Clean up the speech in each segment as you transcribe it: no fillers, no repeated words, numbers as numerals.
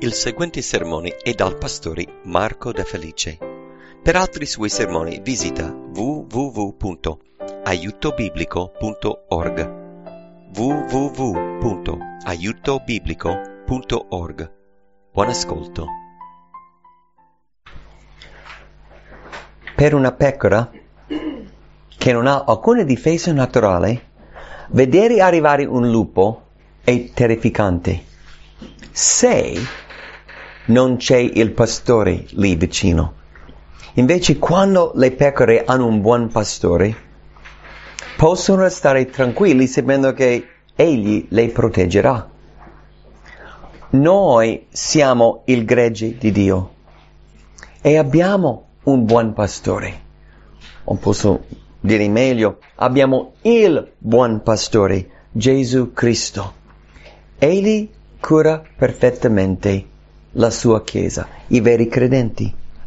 Il seguente sermone è dal pastore Marco De Felice. Per altri suoi sermoni visita www.aiutobiblico.org www.aiutobiblico.org. Buon ascolto. Per una pecora che non ha alcuna difesa naturale, vedere arrivare un lupo è terrificante, se non c'è il pastore lì vicino. Invece, quando le pecore hanno un buon pastore, possono restare tranquilli sapendo che egli le proteggerà. Noi siamo il gregge di Dio e abbiamo un buon pastore. O posso dire meglio, abbiamo il buon pastore, Gesù Cristo. Egli cura perfettamente la sua Chiesa, i veri credenti.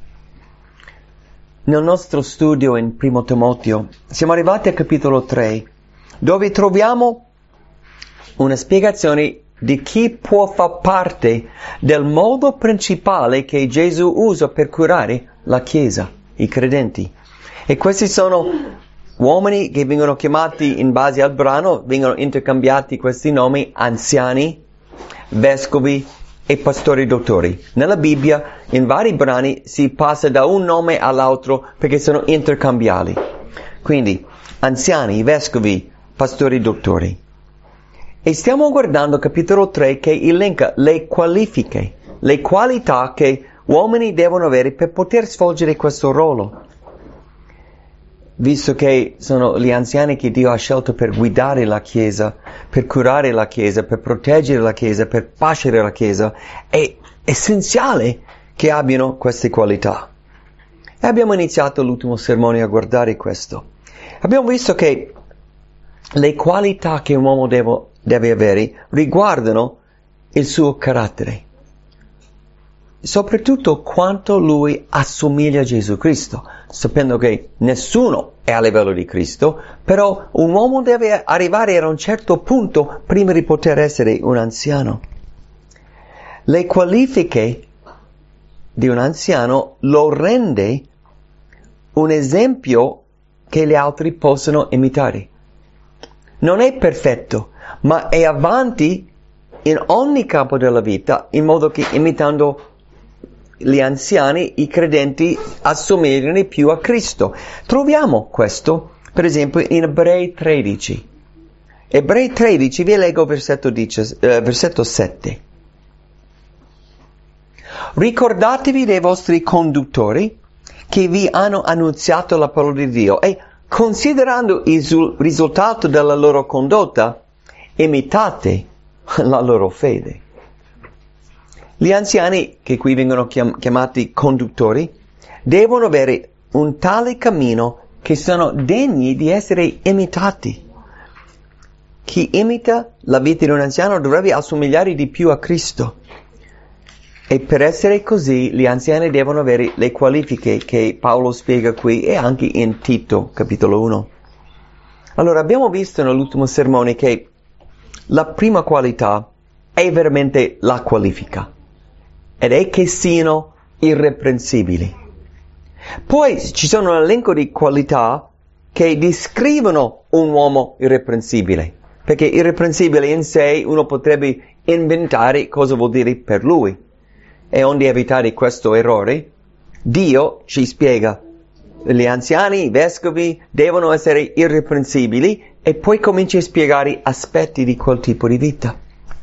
Nel nostro studio in 1 Timoteo siamo arrivati al capitolo 3, dove troviamo una spiegazione di chi può far parte del modo principale che Gesù usa per curare la Chiesa, i credenti. E questi sono uomini che vengono chiamati in base al brano, vengono intercambiati questi nomi: anziani, vescovi e pastori dottori. Nella Bibbia, in vari brani, si passa da un nome all'altro perché sono intercambiali. Quindi, anziani, vescovi, pastori dottori. E stiamo guardando capitolo 3 che elenca le qualifiche, le qualità che uomini devono avere per poter svolgere questo ruolo. Visto che sono gli anziani che Dio ha scelto per guidare la Chiesa, per curare la Chiesa, per proteggere la Chiesa, per pascere la Chiesa, è essenziale che abbiano queste qualità. E abbiamo iniziato l'ultimo sermone a guardare questo. Abbiamo visto che le qualità che un uomo deve avere riguardano il suo carattere. Soprattutto quanto lui assomiglia a Gesù Cristo, sapendo che nessuno è a livello di Cristo, però un uomo deve arrivare a un certo punto prima di poter essere un anziano. Le qualifiche di un anziano lo rende un esempio che gli altri possono imitare. Non è perfetto, ma è avanti in ogni campo della vita, in modo che imitando gli anziani, i credenti assomigliano più a Cristo. Troviamo questo, per esempio, in Ebrei 13. Ebrei 13, vi leggo versetto 7. Ricordatevi dei vostri conduttori che vi hanno annunziato la parola di Dio e, considerando il risultato della loro condotta, imitate la loro fede. Gli anziani, che qui vengono chiamati conduttori, devono avere un tale cammino che sono degni di essere imitati. Chi imita la vita di un anziano dovrebbe assomigliare di più a Cristo. E per essere così, gli anziani devono avere le qualifiche che Paolo spiega qui e anche in Tito, capitolo 1. Allora, abbiamo visto nell'ultimo sermone che la prima qualità è veramente la qualifica. Ed è che siano irreprensibili. Poi ci sono un elenco di qualità che descrivono un uomo irreprensibile, perché irreprensibile in sé uno potrebbe inventare cosa vuol dire per lui. E onde evitare questo errore, Dio ci spiega: gli anziani, i vescovi devono essere irreprensibili, e poi comincia a spiegare aspetti di quel tipo di vita.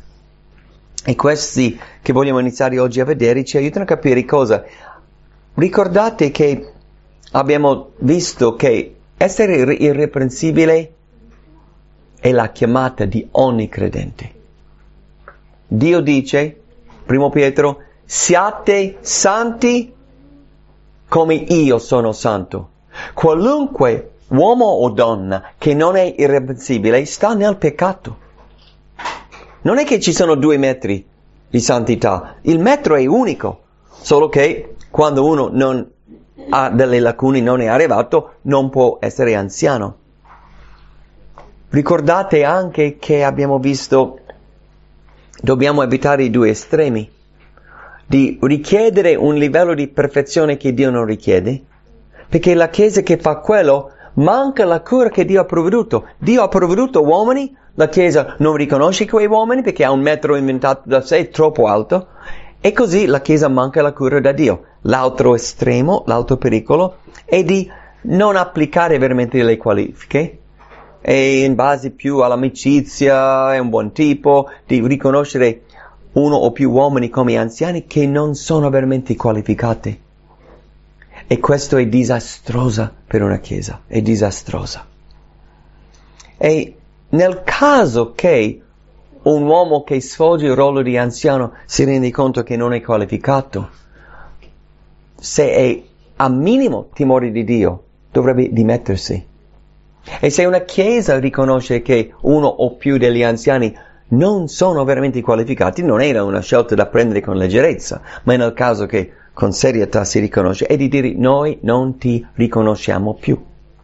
E questi che vogliamo iniziare oggi a vedere ci aiutano a capire cosa. Ricordate che abbiamo visto che essere irreprensibile è la chiamata di ogni credente. Dio dice, 1 Pietro, siate santi come io sono santo. Qualunque uomo o donna che non è irreprensibile sta nel peccato. Non è che ci sono 2 metri di santità, il metro è unico, solo che quando uno non ha delle lacune, non è arrivato, non può essere anziano. Ricordate anche che abbiamo visto, dobbiamo evitare i 2 estremi. di richiedere un livello di perfezione che Dio non richiede, perché la Chiesa che fa quello manca la cura che Dio ha provveduto. Dio ha provveduto uomini, la Chiesa non riconosce quei uomini perché ha un metro inventato da sé troppo alto, e così la Chiesa manca la cura da Dio. L'altro estremo, l'altro pericolo, è di non applicare veramente le qualifiche, e in base più all'amicizia, è un buon tipo, di riconoscere uno o più uomini come anziani che non sono veramente qualificati. E questo è disastroso per una Chiesa, è disastrosa. E nel caso che un uomo che svolge il ruolo di anziano si rende conto che non è qualificato, se è a minimo timore di Dio, dovrebbe dimettersi. E se una Chiesa riconosce che uno o più degli anziani non sono veramente qualificati, non era una scelta da prendere con leggerezza, ma nel caso che con serietà si riconosce, è di dire: noi non ti riconosciamo più.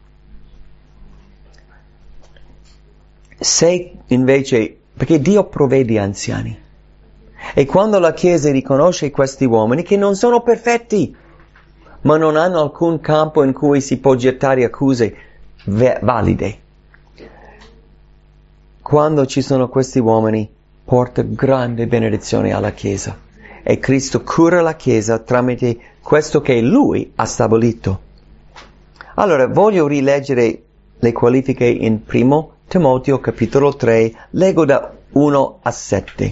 Se invece, perché Dio provvede anziani, e quando la Chiesa riconosce questi uomini che non sono perfetti, ma non hanno alcun campo in cui si può gettare accuse valide, quando ci sono questi uomini, porta grande benedizione alla Chiesa. E Cristo cura la Chiesa tramite questo che Lui ha stabilito. Allora, voglio rileggere le qualifiche in 1 Timoteo capitolo 3, leggo da 1 a 7.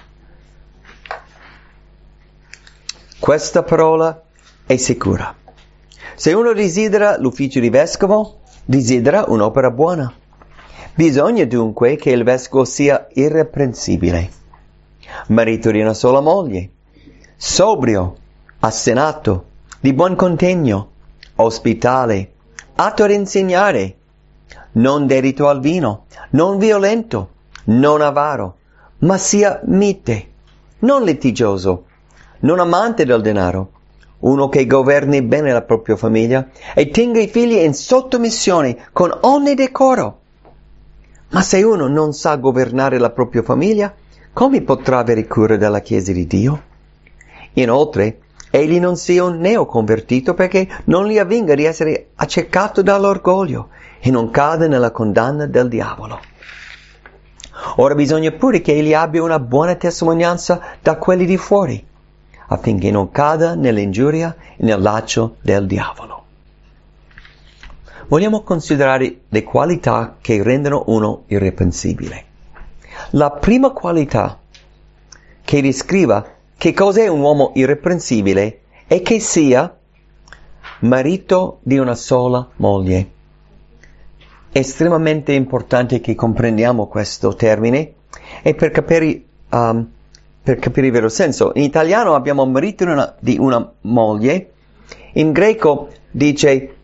Questa parola è sicura. Se uno desidera l'ufficio di vescovo, desidera un'opera buona. Bisogna dunque che il vescovo sia irreprensibile, marito di una sola moglie, sobrio, assenato, di buon contegno, ospitale, atto ad insegnare, non dedito al vino, non violento, non avaro, ma sia mite, non litigioso, non amante del denaro, uno che governi bene la propria famiglia e tenga i figli in sottomissione con ogni decoro. Ma se uno non sa governare la propria famiglia, come potrà avere cura della Chiesa di Dio? Inoltre, egli non sia un neoconvertito perché non gli avvenga di essere accecato dall'orgoglio e non cade nella condanna del diavolo. Ora bisogna pure che egli abbia una buona testimonianza da quelli di fuori, affinché non cada nell'ingiuria e nel laccio del diavolo. Vogliamo considerare le qualità che rendono uno irreprensibile. La prima qualità che descriva che cos'è un uomo irreprensibile è che sia marito di una sola moglie. È estremamente importante che comprendiamo questo termine, e per capire il vero senso. In italiano abbiamo marito di una moglie, in greco dice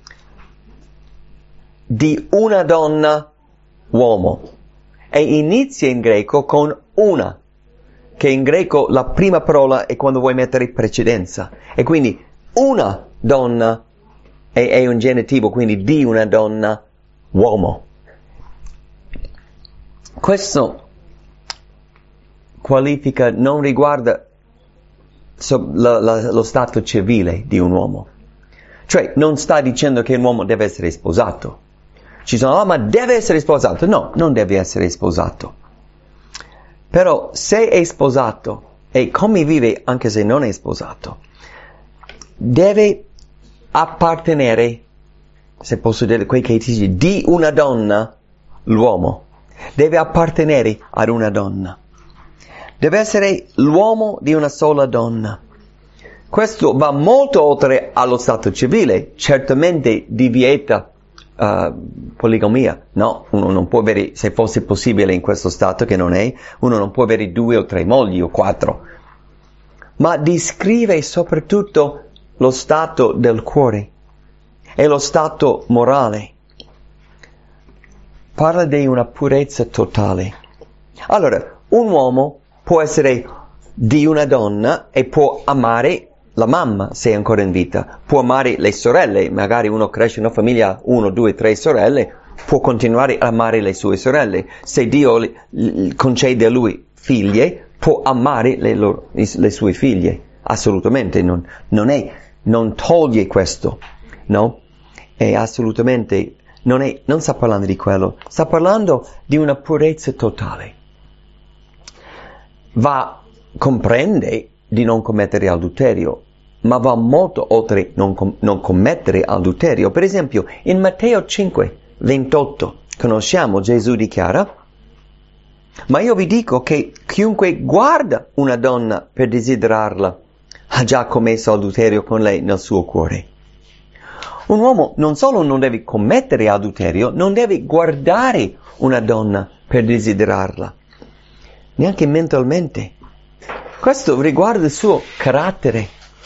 di una donna uomo, e inizia in greco con una, che in greco la prima parola è quando vuoi mettere precedenza, e quindi una donna è un genitivo, quindi di una donna uomo. Questo qualifica non riguarda lo stato civile di un uomo, cioè non sta dicendo che un uomo deve essere sposato. Ci sono, ma deve essere sposato. No, non deve essere sposato. Però se è sposato e come vive anche se non è sposato, deve appartenere, se posso dire quei che dice, di una donna, l'uomo. Deve appartenere ad una donna. Deve essere l'uomo di una sola donna. Questo va molto oltre allo stato civile, certamente divieta poligamia. No, uno non può avere, se fosse possibile in questo stato che non è, uno non può avere 2 o 3 mogli o 4. Ma descrive soprattutto lo stato del cuore e lo stato morale. Parla di una purezza totale. Allora, un uomo può essere di una donna e può amare la mamma, se è ancora in vita, può amare le sorelle, magari uno cresce in una famiglia, 1, 2, 3 sorelle, può continuare ad amare le sue sorelle. Se Dio concede a lui figlie, può amare le sue figlie, assolutamente, non toglie questo, no? E assolutamente non sta parlando di quello, sta parlando di una purezza totale. Comprende di non commettere adulterio, ma va molto oltre non commettere adulterio. Per esempio, in Matteo 5:28, conosciamo, Gesù dichiara: ma io vi dico che chiunque guarda una donna per desiderarla ha già commesso adulterio con lei nel suo cuore. Un uomo non solo non deve commettere adulterio, non deve guardare una donna per desiderarla, neanche mentalmente. Questo riguarda il suo carattere.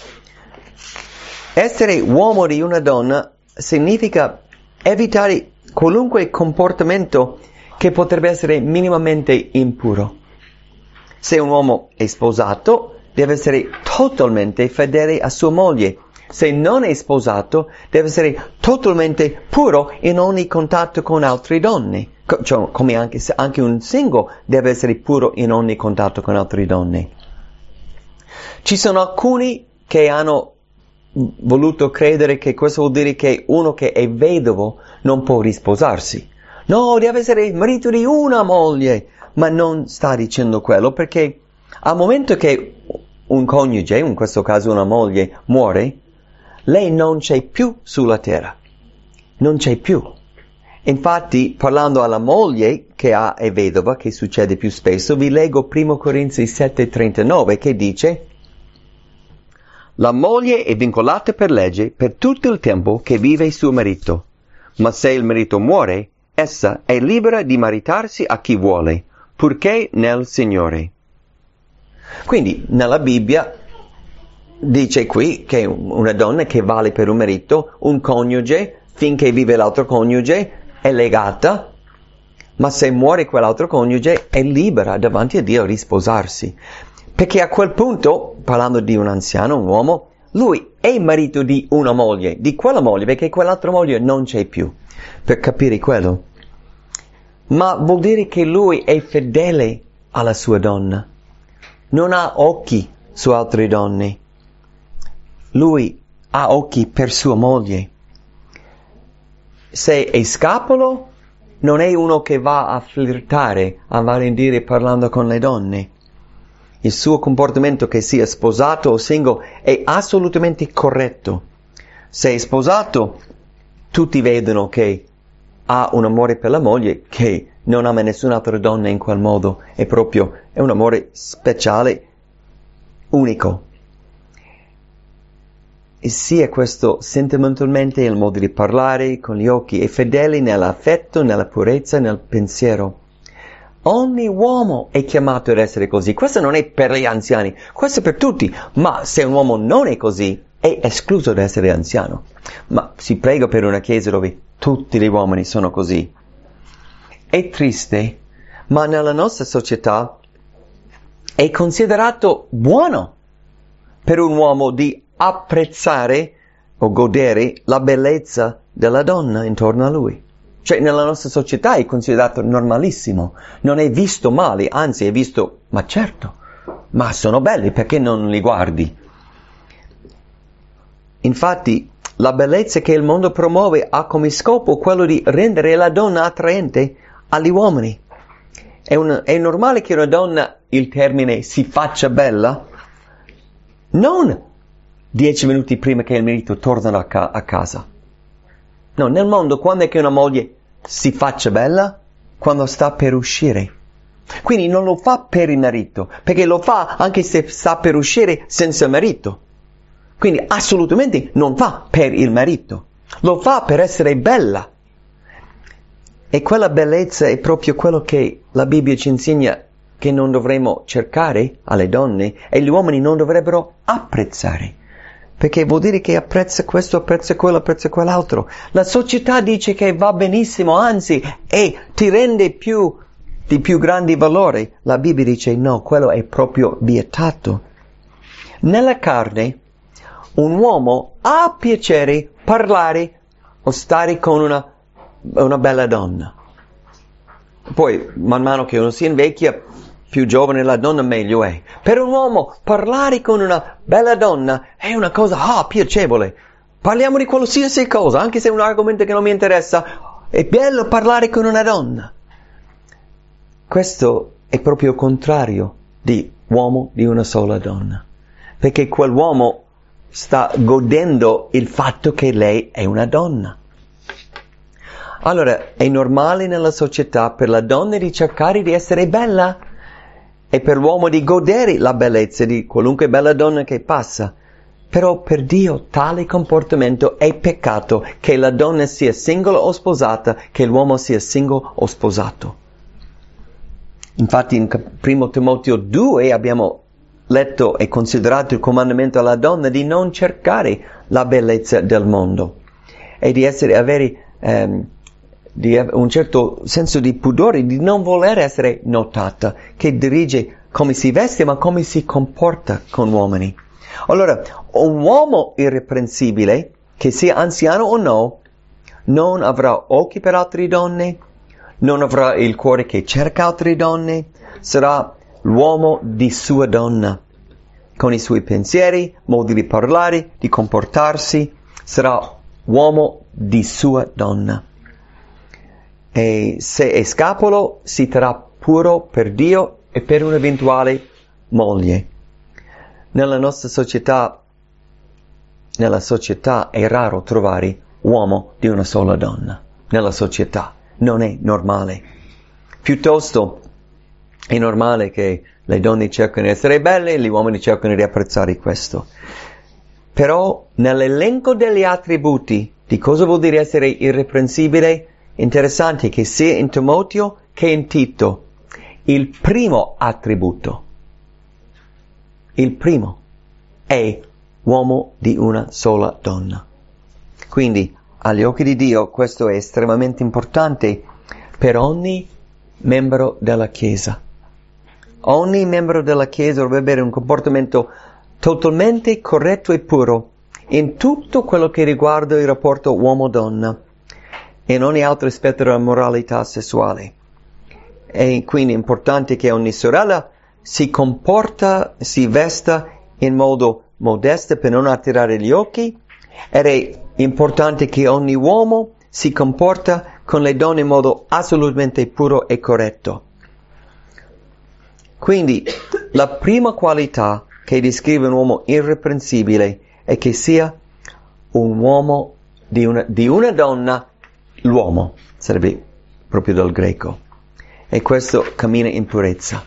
Essere uomo di una donna significa evitare qualunque comportamento che potrebbe essere minimamente impuro. Se un uomo è sposato, deve essere totalmente fedele a sua moglie. Se non è sposato, deve essere totalmente puro in ogni contatto con altre donne. Cioè, come anche un single deve essere puro in ogni contatto con altre donne. Ci sono alcuni che hanno voluto credere che questo vuol dire che uno che è vedovo non può risposarsi. No, deve essere marito di una moglie. Ma non sta dicendo quello, perché al momento che un coniuge, in questo caso una moglie, muore, lei non c'è più sulla terra. Non c'è più. Infatti, parlando alla moglie che è vedova, che succede più spesso, vi leggo 1 Corinzi 7:39 che dice: la moglie è vincolata per legge per tutto il tempo che vive il suo marito, ma se il marito muore, essa è libera di maritarsi a chi vuole, purché nel Signore. Quindi, nella Bibbia dice qui che una donna che vale per un marito, un coniuge, finché vive l'altro coniuge, è legata, ma se muore quell'altro coniuge è libera davanti a Dio a risposarsi. Perché a quel punto, parlando di un anziano, un uomo, lui è marito di una moglie, di quella moglie, perché quell'altra moglie non c'è più. Per capire quello. Ma vuol dire che lui è fedele alla sua donna. Non ha occhi su altre donne. Lui ha occhi per sua moglie. Se è scapolo, non è uno che va a flirtare, a valendire parlando con le donne. Il suo comportamento, che sia sposato o single, è assolutamente corretto. Se è sposato, tutti vedono che ha un amore per la moglie che non ama nessun'altra donna in quel modo. È un amore speciale, unico. E sia questo sentimentalmente, il modo di parlare, con gli occhi, è fedele nell'affetto, nella purezza, nel pensiero. Ogni uomo è chiamato ad essere così. Questo non è per gli anziani, questo è per tutti. Ma se un uomo non è così, è escluso da essere anziano. Ma si prega per una chiesa dove tutti gli uomini sono così. È triste, ma nella nostra società è considerato buono per un uomo di apprezzare o godere la bellezza della donna intorno a lui. Cioè, nella nostra società è considerato normalissimo, non è visto male, anzi è visto, ma certo, ma sono belli, perché non li guardi? Infatti, la bellezza che il mondo promuove ha come scopo quello di rendere la donna attraente agli uomini. È normale che una donna, il termine, si faccia bella? Non 10 minuti prima che il marito torna a casa. No, nel mondo, quando è che una moglie si faccia bella? Quando sta per uscire. Quindi non lo fa per il marito, perché lo fa anche se sta per uscire senza marito. Quindi assolutamente non fa per il marito, lo fa per essere bella. E quella bellezza è proprio quello che la Bibbia ci insegna che non dovremmo cercare alle donne e gli uomini non dovrebbero apprezzare. Perché vuol dire che apprezza questo, apprezza quello, apprezza quell'altro. La società dice che va benissimo, anzi, e ti rende di più grandi valori. La Bibbia dice no, quello è proprio vietato. Nella carne, un uomo ha piacere parlare o stare con una bella donna. Poi, man mano che uno si invecchia, più giovane la donna meglio è. Per un uomo parlare con una bella donna è una cosa piacevole. Parliamo di qualsiasi cosa, anche se è un argomento che non mi interessa. È bello parlare con una donna. Questo è proprio il contrario di uomo di una sola donna. Perché quell'uomo sta godendo il fatto che lei è una donna. Allora, è normale nella società per la donna di cercare di essere bella e per l'uomo di godere la bellezza di qualunque bella donna che passa. Però per Dio tale comportamento è peccato, che la donna sia singola o sposata, che l'uomo sia single o sposato. Infatti in 1 Timoteo 2 abbiamo letto e considerato il comandamento alla donna di non cercare la bellezza del mondo e di avere un certo senso di pudore, di non voler essere notata, che dirige come si veste ma come si comporta con uomini. Allora, un uomo irreprensibile, che sia anziano o no, non avrà occhi per altre donne, non avrà il cuore che cerca altre donne, sarà l'uomo di sua donna, con i suoi pensieri, modi di parlare, di comportarsi, sarà uomo di sua donna. E se è scapolo, si terrà puro per Dio e per un'eventuale moglie. Nella nostra società è raro trovare uomo di una sola donna. Nella società non è normale. Piuttosto è normale che le donne cercano di essere belle e gli uomini cercano di apprezzare questo. Però nell'elenco degli attributi di cosa vuol dire essere irreprensibile, interessante che sia in Timoteo che in Tito, il primo attributo, il primo, è uomo di una sola donna. Quindi, agli occhi di Dio, questo è estremamente importante per ogni membro della Chiesa. Ogni membro della Chiesa dovrebbe avere un comportamento totalmente corretto e puro in tutto quello che riguarda il rapporto uomo-donna e in ogni altro aspetto della moralità sessuale. E quindi è importante che ogni sorella si vesta in modo modesto per non attirare gli occhi, ed è importante che ogni uomo si comporta con le donne in modo assolutamente puro e corretto. Quindi la prima qualità che descrive un uomo irreprensibile è che sia un uomo di una donna, l'uomo, sarebbe proprio dal greco, e questo cammina in purezza.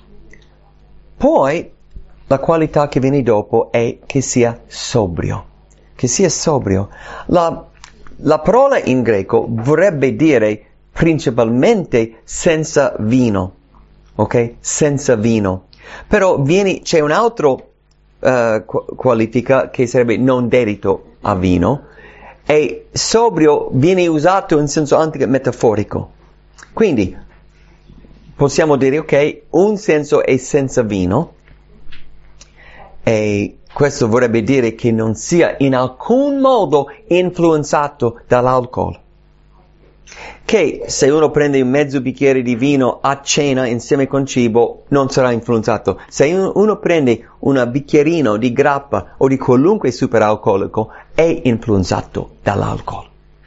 Poi la qualità che viene dopo è che sia sobrio, che sia sobrio. La parola in greco vorrebbe dire principalmente senza vino, ok? Senza vino. Però c'è un altro qualifica che sarebbe non dedito a vino, e sobrio viene usato in senso anche metaforico. Quindi possiamo dire, ok, un senso è senza vino, e questo vorrebbe dire che non sia in alcun modo influenzato dall'alcol. Che se uno prende un mezzo bicchiere di vino a cena insieme con cibo, non sarà influenzato. Se uno prende un bicchierino di grappa o di qualunque superalcolico, è influenzato dall'alcol.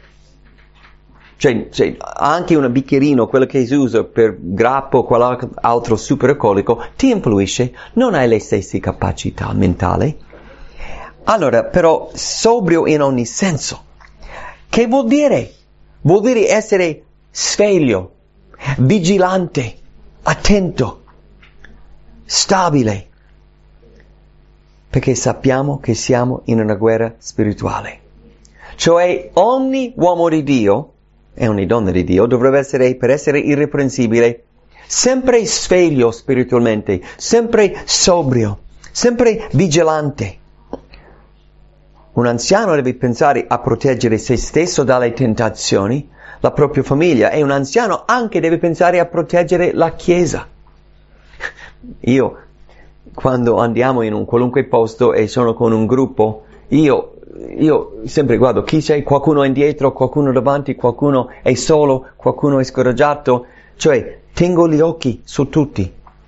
Cioè anche un bicchierino, quello che si usa per grappa o qualche altro superalcolico, ti influisce, non hai le stesse capacità mentali. Allora, però, sobrio in ogni senso. Che vuol dire? Vuol dire essere sveglio, vigilante, attento, stabile. Perché sappiamo che siamo in una guerra spirituale. Cioè ogni uomo di Dio e ogni donna di Dio dovrebbe essere, per essere irreprensibile, sempre sveglio spiritualmente, sempre sobrio, sempre vigilante. Un anziano deve pensare a proteggere se stesso dalle tentazioni, la propria famiglia, e un anziano anche deve pensare a proteggere la Chiesa. Io, quando andiamo in un qualunque posto e sono con un gruppo, io sempre guardo chi c'è, qualcuno è indietro, qualcuno davanti, qualcuno è solo, qualcuno è scoraggiato, cioè tengo gli occhi su tutti.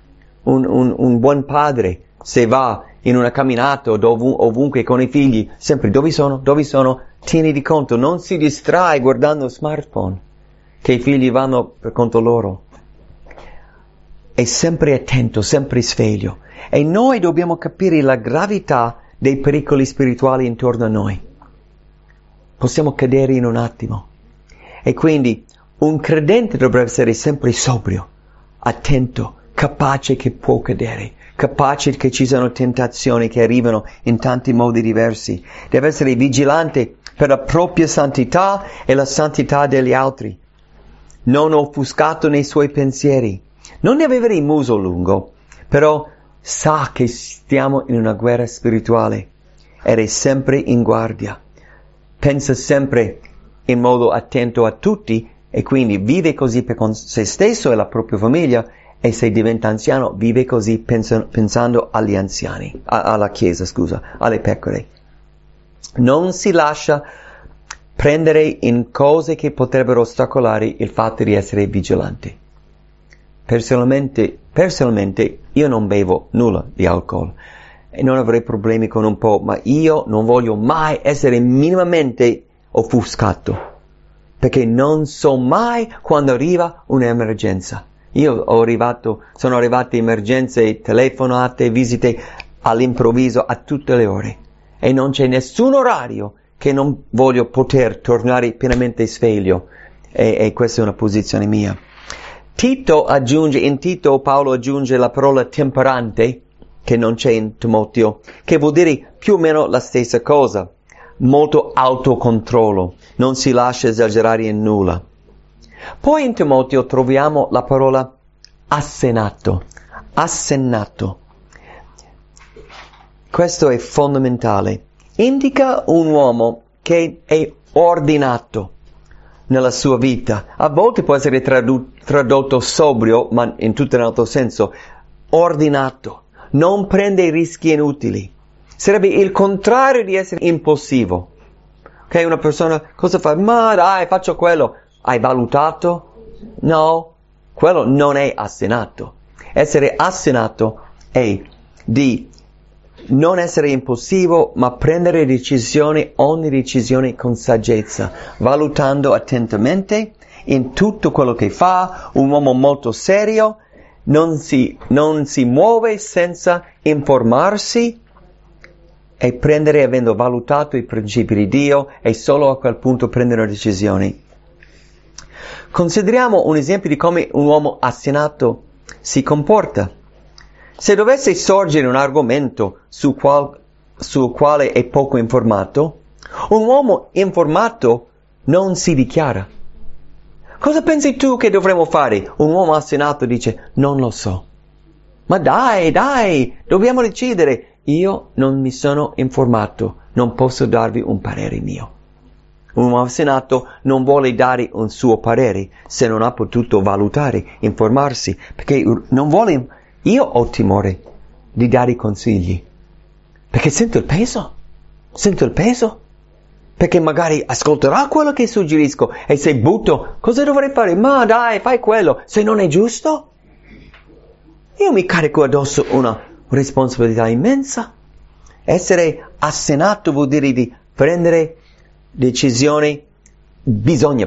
un buon padre, se va in una camminata o ovunque con i figli, sempre dove sono, tieni di conto, non si distrae guardando il smartphone, che i figli vanno per conto loro. È sempre attento, sempre sveglio. E noi dobbiamo capire la gravità dei pericoli spirituali intorno a noi. Possiamo cadere in un attimo. E quindi un credente dovrebbe essere sempre sobrio, attento, capace che può cadere, capace che ci sono tentazioni che arrivano in tanti modi diversi. Deve essere vigilante per la propria santità e la santità degli altri. Non offuscato nei suoi pensieri. Non deve avere il muso lungo, però sa che stiamo in una guerra spirituale ed è sempre in guardia. Pensa sempre in modo attento a tutti e quindi vive così per se stesso e la propria famiglia, e se diventa anziano vive così pensando agli anziani, alla Chiesa, alle pecore. Non si lascia prendere in cose che potrebbero ostacolare il fatto di essere vigilante. Personalmente io non bevo nulla di alcol e non avrei problemi con un po', ma io non voglio mai essere minimamente offuscato, perché non so mai quando arriva un'emergenza. Sono arrivate emergenze, telefonate, visite all'improvviso a tutte le ore e non c'è nessun orario che non voglio poter tornare pienamente sveglio e questa è una posizione mia. In Tito Paolo aggiunge la parola temperante, che non c'è in Timoteo, che vuol dire più o meno la stessa cosa. Molto autocontrollo, non si lascia esagerare in nulla. Poi in Timoteo troviamo la parola assennato. Questo è fondamentale. Indica un uomo che è ordinato nella sua vita. A volte può essere tradotto sobrio, ma in tutto un altro senso. Ordinato. Non prende rischi inutili. Sarebbe il contrario di essere impulsivo. Ok, una persona cosa fa? Ma dai, faccio quello. Hai valutato? No, quello non è assennato. Essere assennato è di non essere impulsivo, ma prendere ogni decisione con saggezza, valutando attentamente in tutto quello che fa. Un uomo molto serio, non si muove senza informarsi e prendere avendo valutato i principi di Dio e solo a quel punto prendere decisioni. Consideriamo un esempio di come un uomo assennato si comporta. Se dovesse sorgere un argomento sul quale è poco informato, un uomo informato non si dichiara. Cosa pensi tu che dovremmo fare? Un uomo assennato dice, non lo so. Ma dai, dobbiamo decidere. Io non mi sono informato, non posso darvi un parere mio. Un uomo assennato non vuole dare un suo parere se non ha potuto valutare, informarsi, perché non vuole. Io ho timore di dare consigli, perché sento il peso, perché magari ascolterà quello che suggerisco e se butto, cosa dovrei fare? Ma dai, fai quello, se non è giusto? Io mi carico addosso una responsabilità immensa. Essere assennato vuol dire di prendere decisioni, bisogna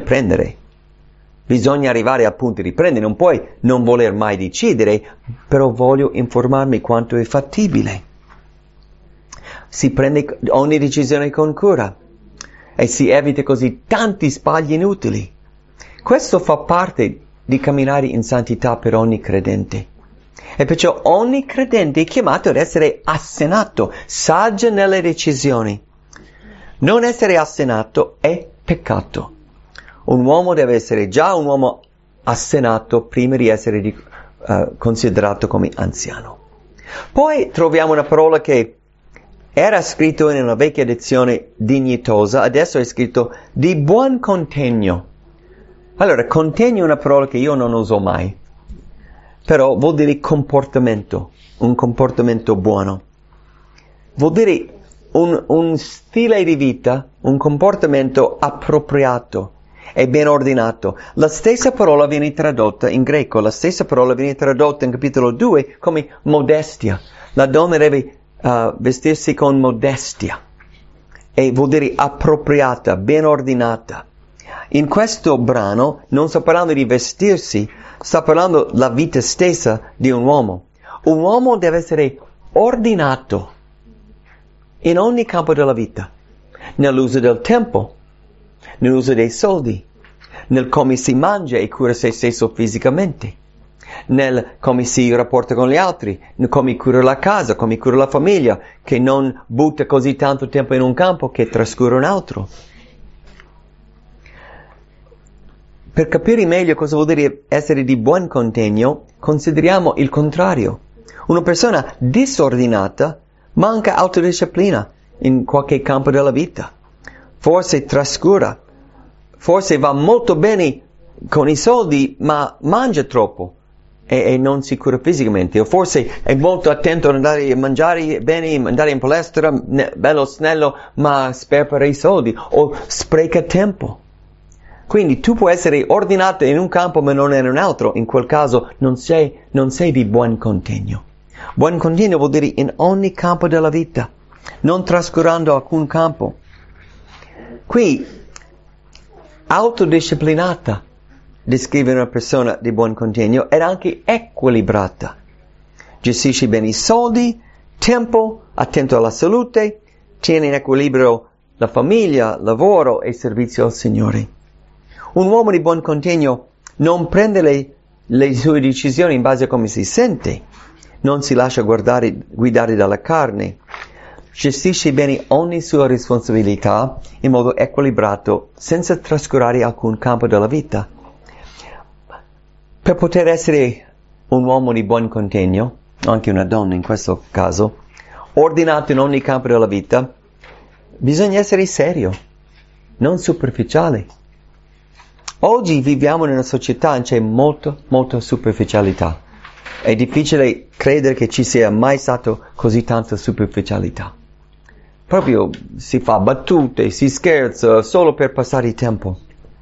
arrivare al punto di prendere, non puoi non voler mai decidere, però voglio informarmi quanto è fattibile. Si prende ogni decisione con cura e si evita così tanti sbagli inutili. Questo fa parte di camminare in santità per ogni credente. E perciò ogni credente è chiamato ad essere assennato, saggio nelle decisioni. Non essere assennato è peccato. Un uomo deve essere già un uomo assennato prima di essere considerato come anziano. Poi troviamo una parola che era scritto in una vecchia edizione dignitosa, adesso è scritto di buon contegno. Allora, contegno è una parola che io non uso mai, però vuol dire comportamento, un comportamento buono. Vuol dire un stile di vita, un comportamento appropriato, è ben ordinato. La stessa parola viene tradotta in greco, la stessa parola viene tradotta in capitolo 2 come modestia. La donna deve vestirsi con modestia e vuol dire appropriata, ben ordinata. In questo brano non sta parlando di vestirsi, sta parlando della vita stessa di un uomo. Un uomo deve essere ordinato in ogni campo della vita, nell'uso del tempo, nell'uso dei soldi, nel come si mangia e cura se stesso fisicamente, nel come si rapporta con gli altri, nel come cura la casa, come cura la famiglia, che non butta così tanto tempo in un campo che trascura un altro. Per capire meglio cosa vuol dire essere di buon contegno, consideriamo il contrario. Una persona disordinata manca autodisciplina in qualche campo della vita. Forse trascura, forse va molto bene con i soldi, ma mangia troppo e non si cura fisicamente. O forse è molto attento ad andare a mangiare bene, andare in palestra, bello snello, ma sperpera i soldi o spreca tempo. Quindi tu puoi essere ordinato in un campo ma non in un altro. In quel caso non sei di buon contegno. Buon contegno vuol dire in ogni campo della vita, non trascurando alcun campo. Qui, autodisciplinata descrive una persona di buon contegno ed anche equilibrata. Gestisce bene i soldi, tempo, attento alla salute, tiene in equilibrio la famiglia, lavoro e servizio al Signore. Un uomo di buon contegno non prende le sue decisioni in base a come si sente, non si lascia guidare dalla carne, gestisce bene ogni sua responsabilità in modo equilibrato, senza trascurare alcun campo della vita. Per poter essere un uomo di buon contegno, anche una donna in questo caso, ordinato in ogni campo della vita, bisogna essere serio, non superficiale. Oggi viviamo in una società in cui c'è molta superficialità. È difficile credere che ci sia mai stato così tanta superficialità. Proprio si fa battute, si scherza solo per passare il tempo.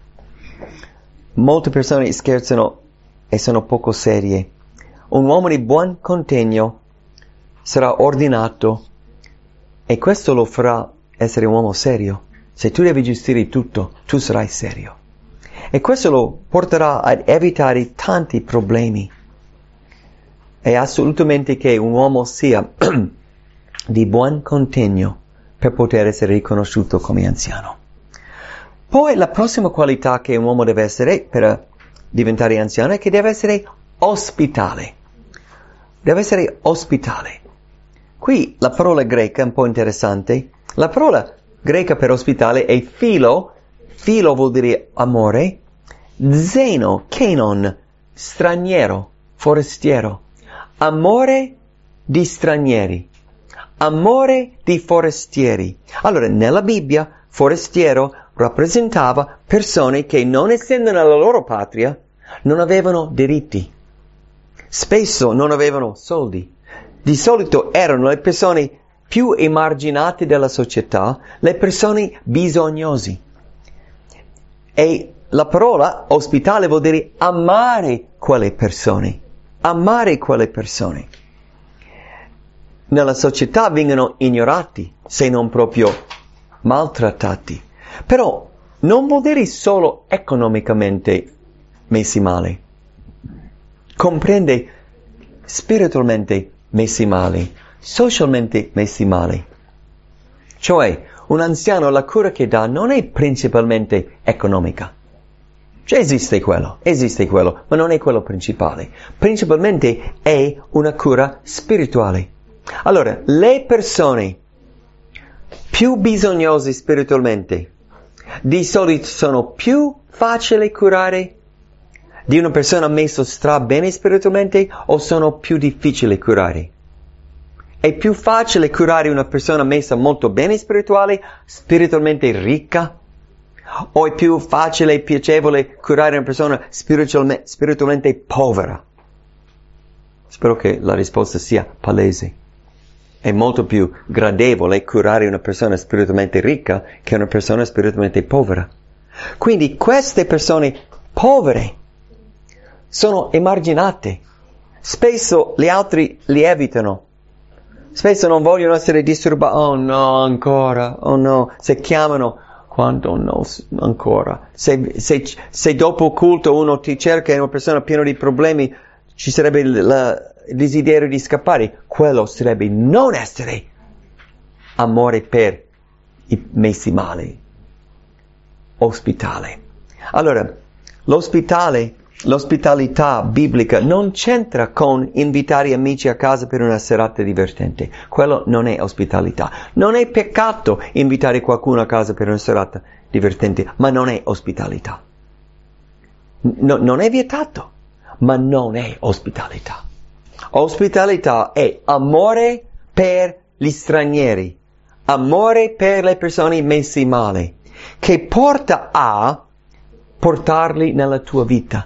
Molte persone scherzano e sono poco serie. Un uomo di buon contegno sarà ordinato e questo lo farà essere un uomo serio. Se tu devi gestire tutto, tu sarai serio. E questo lo porterà ad evitare tanti problemi. È assolutamente che un uomo sia di buon contegno per poter essere riconosciuto come anziano. Poi la prossima qualità che un uomo deve essere per diventare anziano è che deve essere ospitale. Deve essere ospitale. Qui la parola greca è un po' interessante. La parola greca per ospitale è philo. Philo vuol dire amore. Xeno, kenon, straniero, forestiero. Amore di stranieri. Amore di forestieri. Allora, nella Bibbia, forestiero rappresentava persone che, non essendo nella loro patria, non avevano diritti. Spesso non avevano soldi. Di solito erano le persone più emarginate della società, le persone bisognosi. E la parola ospitale vuol dire amare quelle persone. Amare quelle persone. Nella società vengono ignorati, se non proprio maltrattati. Però non vuol dire solo economicamente messi male. Comprende spiritualmente messi male, socialmente messi male. Cioè, un anziano la cura che dà non è principalmente economica. Cioè esiste quello, ma non è quello principale. Principalmente è una cura spirituale. Allora, le persone più bisognose spiritualmente di solito sono più facili curare di una persona messa stra bene spiritualmente o sono più difficili curare? È più facile curare una persona messa molto bene spiritualmente ricca? O è più facile e piacevole curare una persona spiritualmente povera? Spero che la risposta sia palese. È molto più gradevole curare una persona spiritualmente ricca che una persona spiritualmente povera. Quindi queste persone povere sono emarginate. Spesso gli altri li evitano. Spesso non vogliono essere disturbati. Oh no, ancora. Oh no. Se chiamano, quando no, ancora. Se dopo culto uno ti cerca e è una persona piena di problemi, ci sarebbe il desiderio di scappare. Quello sarebbe non essere amore per i messi male. Ospitale. Allora, l'ospitalità biblica non c'entra con invitare amici a casa per una serata divertente. Quello non è ospitalità. Non è peccato invitare qualcuno a casa per una serata divertente, ma non è ospitalità. Non è vietato, ma non è ospitalità. Ospitalità è amore per gli stranieri, amore per le persone messe male, che porta a portarli nella tua vita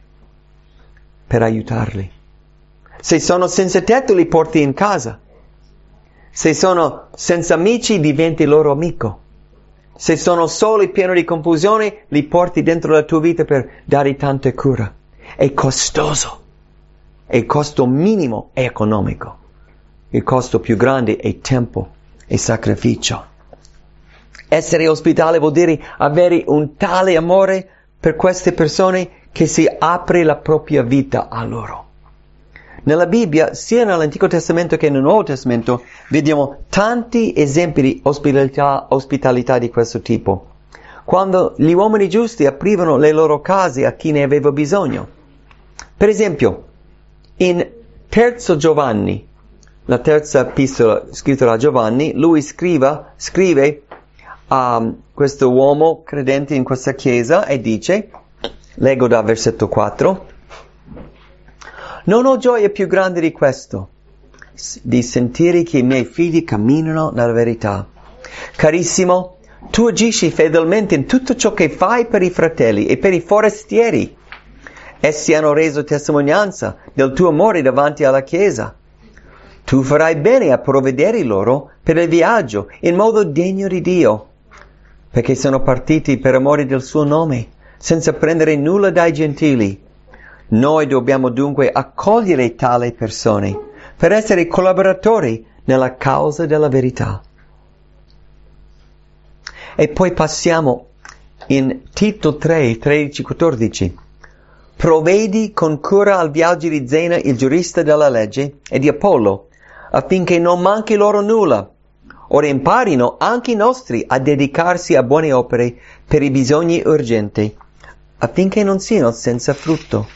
per aiutarli. Se sono senza tetto li porti in casa. Se sono senza amici diventi loro amico. Se sono soli, pieni di confusione, li porti dentro la tua vita per dare tanta cura. È costoso. Il costo minimo è economico. Il costo più grande è tempo e sacrificio. Essere ospitale vuol dire avere un tale amore per queste persone che si apre la propria vita a loro. Nella Bibbia, sia nell'Antico Testamento che nel Nuovo Testamento, vediamo tanti esempi di ospitalità di questo tipo. Quando gli uomini giusti aprivano le loro case a chi ne aveva bisogno. Per esempio, in Terzo Giovanni, la terza epistola scritta da Giovanni, lui scrive a questo uomo credente in questa chiesa e dice, leggo da versetto 4, non ho gioia più grande di questo, di sentire che i miei figli camminano nella verità. Carissimo, tu agisci fedelmente in tutto ciò che fai per i fratelli e per i forestieri. Essi hanno reso testimonianza del tuo amore davanti alla Chiesa. Tu farai bene a provvedere loro per il viaggio in modo degno di Dio, perché sono partiti per amore del suo nome, senza prendere nulla dai gentili. Noi dobbiamo dunque accogliere tali persone per essere collaboratori nella causa della verità. E poi passiamo in Tito 3, 13-14. Provvedi con cura al viaggio di Zena, il giurista della legge, e di Apollo, affinché non manchi loro nulla. Ora imparino anche i nostri a dedicarsi a buone opere per i bisogni urgenti, affinché non siano senza frutto.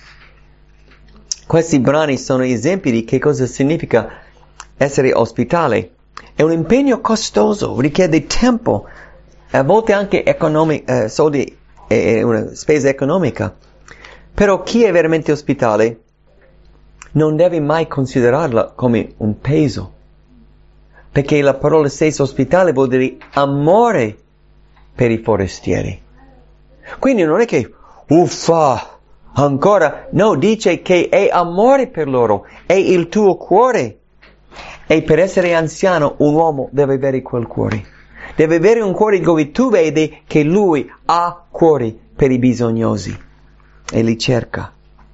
Questi brani sono esempi di che cosa significa essere ospitale. È un impegno costoso, richiede tempo, a volte anche soldi e una spesa economica. Però chi è veramente ospitale non deve mai considerarla come un peso, perché la parola stessa ospitale vuol dire amore per i forestieri. Quindi non è che uffa, ancora, no, dice che è amore per loro, è il tuo cuore. E per essere anziano un uomo deve avere quel cuore. Deve avere un cuore dove tu vedi che lui ha cuore per i bisognosi e li cerca.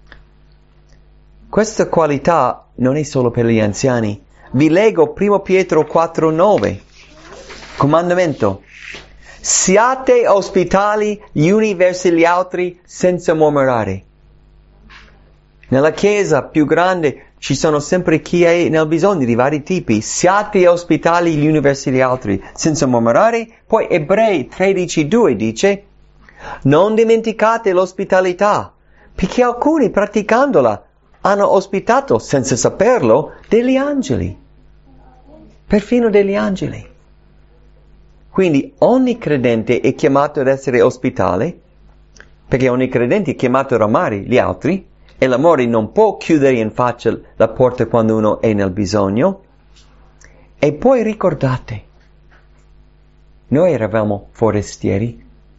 Questa qualità non è solo per gli anziani. Vi leggo 1 Pietro 4,9. Comandamento. Siate ospitali gli uni verso gli altri senza mormorare. Nella chiesa più grande ci sono sempre chi è nel bisogno di vari tipi. Siate ospitali gli uni verso gli altri senza mormorare. Poi Ebrei 13,2 dice: non dimenticate l'ospitalità, perché alcuni praticandola hanno ospitato, senza saperlo, degli angeli. Perfino degli angeli. Quindi ogni credente è chiamato ad essere ospitale, perché ogni credente è chiamato ad amare gli altri, e l'amore non può chiudere in faccia la porta quando uno è nel bisogno. E poi ricordate, noi eravamo forestieri,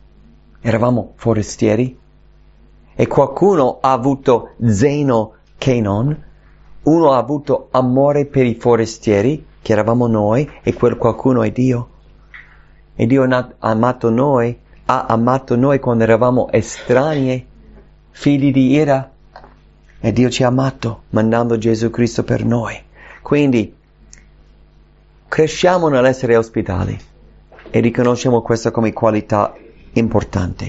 e qualcuno ha avuto zeno che non, uno ha avuto amore per i forestieri, che eravamo noi, e quel qualcuno è Dio. E Dio ha amato noi ha amato noi quando eravamo estranei, figli di ira, e Dio ci ha amato mandando Gesù Cristo per noi. Quindi cresciamo nell'essere ospitali e riconosciamo questa come qualità importante.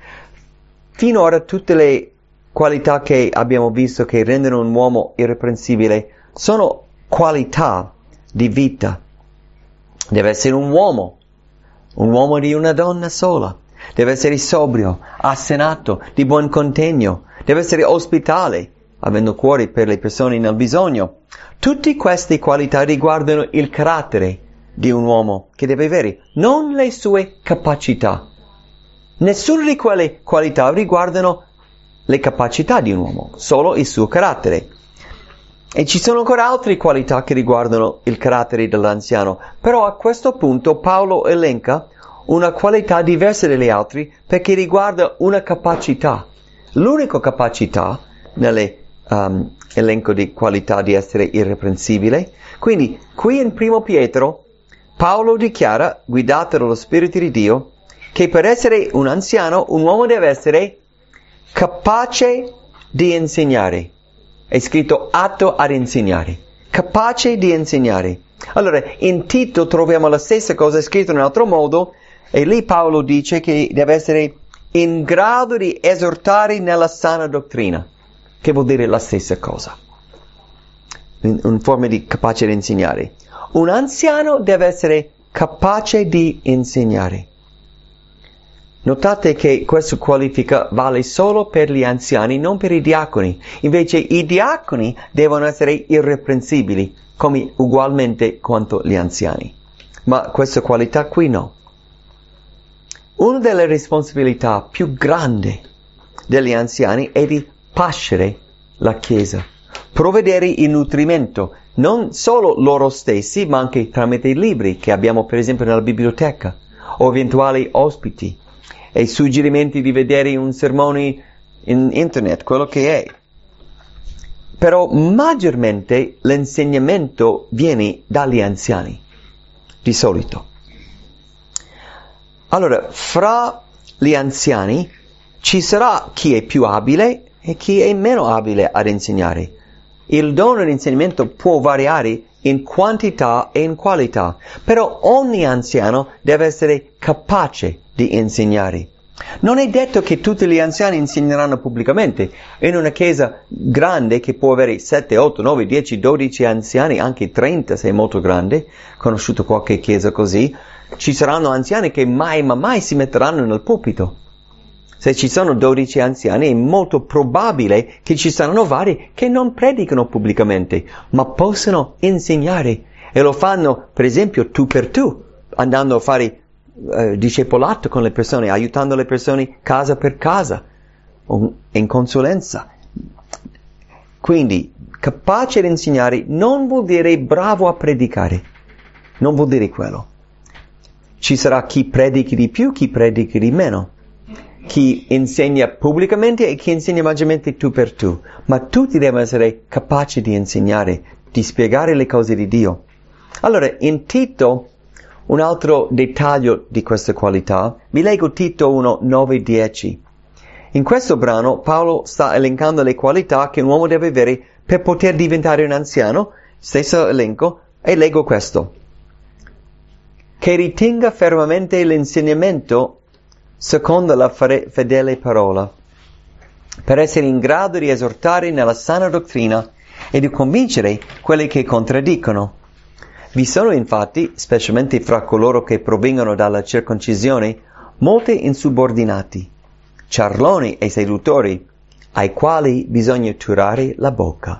Finora tutte le qualità che abbiamo visto che rendono un uomo irreprensibile sono qualità di vita. Deve essere un uomo di una donna sola, deve essere sobrio, assenato, di buon contegno, deve essere ospitale, avendo cuore per le persone nel bisogno. Tutte queste qualità riguardano il carattere di un uomo che deve avere, non le sue capacità. Nessuna di quelle qualità riguardano le capacità di un uomo, solo il suo carattere. E ci sono ancora altre qualità che riguardano il carattere dell'anziano, però a questo punto Paolo elenca una qualità diversa dalle altre perché riguarda una capacità. L'unica capacità nell'elenco di qualità di essere irreprensibile. Quindi qui in 1 Pietro Paolo dichiara, guidato dallo Spirito di Dio, che per essere un anziano un uomo deve essere capace di insegnare. È scritto atto ad insegnare. Capace di insegnare. Allora, in Tito troviamo la stessa cosa scritta in un altro modo, e lì Paolo dice che deve essere in grado di esortare nella sana dottrina, che vuol dire la stessa cosa. In forma di capace di insegnare. Un anziano deve essere capace di insegnare. Notate che questa qualifica vale solo per gli anziani, non per i diaconi. Invece i diaconi devono essere irreprensibili, come ugualmente quanto gli anziani. Ma questa qualità qui no. Una delle responsabilità più grandi degli anziani è di pascere la Chiesa, provvedere il nutrimento, non solo loro stessi, ma anche tramite i libri che abbiamo per esempio nella biblioteca, o eventuali ospiti, e suggerimenti di vedere un sermone in internet, quello che è. Però maggiormente l'insegnamento viene dagli anziani, di solito. Allora, fra gli anziani ci sarà chi è più abile e chi è meno abile ad insegnare. Il dono dell'insegnamento può variare in quantità e in qualità, però ogni anziano deve essere capace di insegnare. Non è detto che tutti gli anziani insegneranno pubblicamente. In una chiesa grande che può avere 7, 8, 9, 10, 12 anziani, anche 30 se è molto grande, conosciuto qualche chiesa così, ci saranno anziani che mai si metteranno nel pulpito. Se ci sono 12 anziani è molto probabile che ci saranno vari che non predicano pubblicamente, ma possono insegnare e lo fanno per esempio tu per tu, andando a fare discepolato con le persone, aiutando le persone casa per casa, in consulenza. Quindi capace di insegnare non vuol dire bravo a predicare, non vuol dire quello. Ci sarà chi predichi di più, chi predichi di meno, chi insegna pubblicamente e chi insegna maggiormente tu per tu, ma tutti devono essere capaci di insegnare, di spiegare le cose di Dio. Allora, in Tito, un altro dettaglio di questa qualità, vi leggo Tito 1, 9, 10. In questo brano Paolo sta elencando le qualità che un uomo deve avere per poter diventare un anziano, stesso elenco, e leggo questo. Che ritenga fermamente l'insegnamento secondo la fedele parola, per essere in grado di esortare nella sana dottrina e di convincere quelli che contraddicono. Vi sono infatti, specialmente fra coloro che provengono dalla circoncisione, molti insubordinati, ciarloni e seduttori, ai quali bisogna turare la bocca.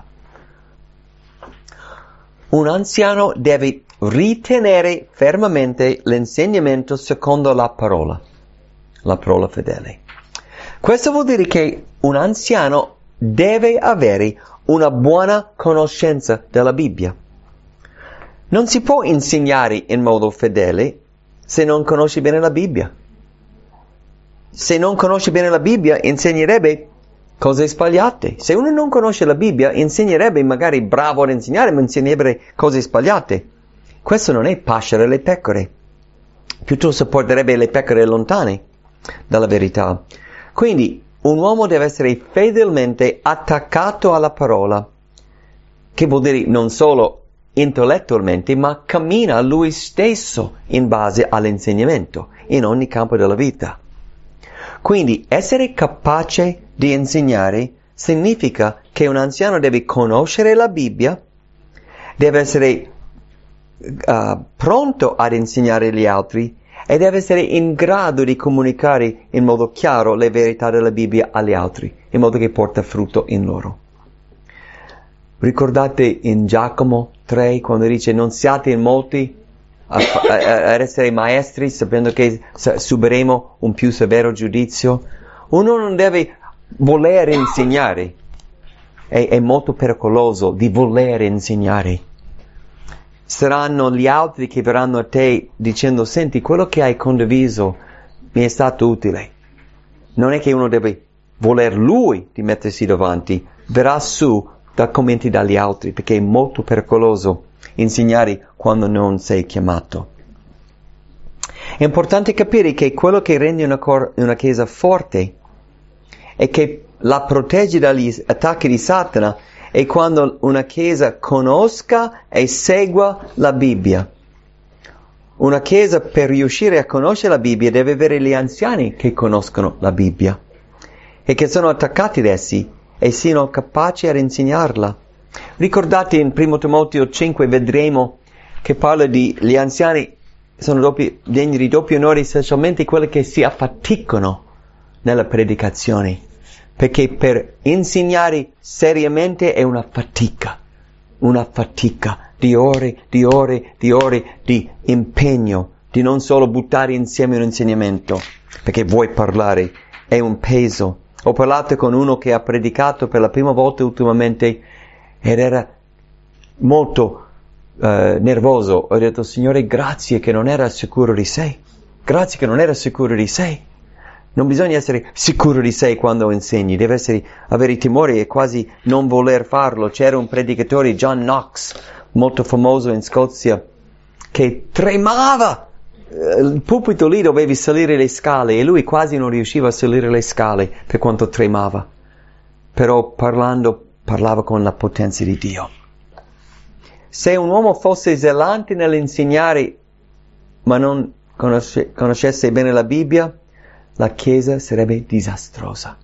Un anziano deve ritenere fermamente l'insegnamento secondo la parola fedele. Questo vuol dire che un anziano deve avere una buona conoscenza della Bibbia. Non si può insegnare in modo fedele se non conosci bene la Bibbia. Se non conosci bene la Bibbia, insegnerebbe cose sbagliate. Se uno non conosce la Bibbia, insegnerebbe magari bravo ad insegnare, ma insegnerebbe cose sbagliate. Questo non è pascere le pecore. Piuttosto porterebbe le pecore lontane. dalla verità. Quindi un uomo deve essere fedelmente attaccato alla parola, che vuol dire non solo intellettualmente, ma cammina lui stesso in base all'insegnamento in ogni campo della vita. Quindi essere capace di insegnare significa che un anziano deve conoscere la Bibbia, deve essere pronto ad insegnare agli altri e deve essere in grado di comunicare in modo chiaro le verità della Bibbia agli altri, in modo che porta frutto in loro. Ricordate in Giacomo 3 quando dice non siate in molti ad essere maestri sapendo che subiremo un più severo giudizio? Uno non deve voler insegnare, è molto pericoloso di voler insegnare. Saranno gli altri che verranno a te dicendo senti, quello che hai condiviso mi è stato utile. Non è che uno deve voler lui di mettersi davanti, verrà su da commenti dagli altri, perché è molto pericoloso insegnare quando non sei chiamato. È importante capire che quello che rende una chiesa forte e che la protegge dagli attacchi di Satana è quando una chiesa conosca e segua la Bibbia. Una chiesa per riuscire a conoscere la Bibbia deve avere gli anziani che conoscono la Bibbia e che sono attaccati ad essi e siano capaci ad insegnarla. Ricordate in 1 Timoteo 5 vedremo che parla di gli anziani sono degni di doppio onore, specialmente quelli che si affaticano nella predicazione, perché per insegnare seriamente è una fatica di ore di impegno, di non solo buttare insieme un insegnamento, perché vuoi parlare, è un peso. Ho parlato con uno che ha predicato per la prima volta ultimamente ed era molto nervoso. Ho detto, Signore, grazie che non era sicuro di sé. Grazie che non era sicuro di sé. Non bisogna essere sicuro di sé quando insegni, deve avere timore e quasi non voler farlo. C'era un predicatore, John Knox, molto famoso in Scozia, che tremava. Il pulpito lì dovevi salire le scale e lui quasi non riusciva a salire le scale per quanto tremava. Però parlava con la potenza di Dio. Se un uomo fosse zelante nell'insegnare ma non conoscesse bene la Bibbia, la Chiesa sarebbe disastrosa.